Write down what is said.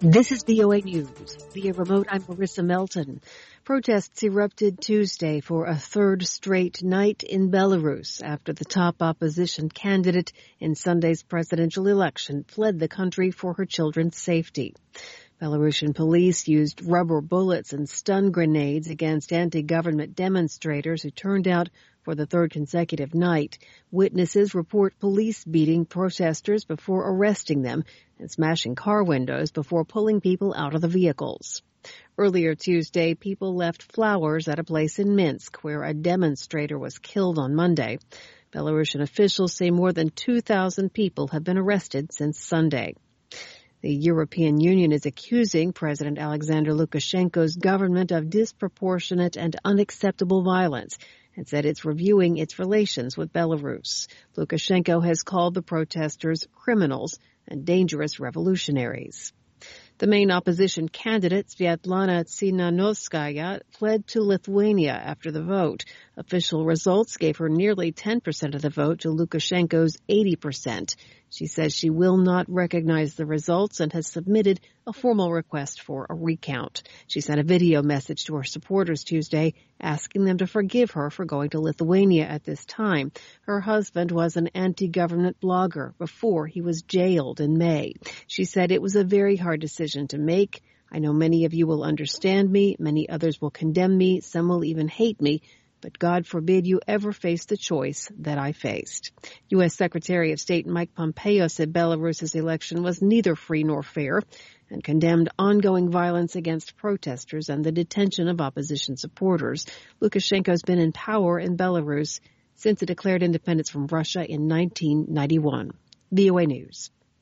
This is VOA News. Via remote, I'm Marissa Melton. Protests erupted Tuesday for a third straight night in Belarus after the top opposition candidate in Sunday's presidential election fled the country for her children's safety. Belarusian police used rubber bullets and stun grenades against anti-government demonstrators who turned out for the third consecutive night. Witnesses report police beating protesters before arresting them and smashing car windows before pulling people out of the vehicles. Earlier Tuesday, people left flowers at a place in Minsk where a demonstrator was killed on Monday. Belarusian officials say more than 2,000 people have been arrested since Sunday. The European Union is accusing President Alexander Lukashenko's government of disproportionate and unacceptable violence and said it's reviewing its relations with Belarus. Lukashenko has called the protesters criminals and dangerous revolutionaries. The main opposition candidate, Sviatlana Tsikhanouskaya, fled to Lithuania after the vote. Official results gave her nearly 10% of the vote to Lukashenko's 80%. She says she will not recognize the results and has submitted a formal request for a recount. She sent a video message to her supporters Tuesday asking them to forgive her for going to Lithuania at this time. Her husband was an anti-government blogger before he was jailed in May. She said it was a very hard decision to make. I know many of you will understand me. Many others will condemn me. Some will even hate me. But God forbid you ever face the choice that I faced. U.S. Secretary of State Mike Pompeo said Belarus's election was neither free nor fair and condemned ongoing violence against protesters and the detention of opposition supporters. Lukashenko's been in power in Belarus since it declared independence from Russia in 1991. VOA News.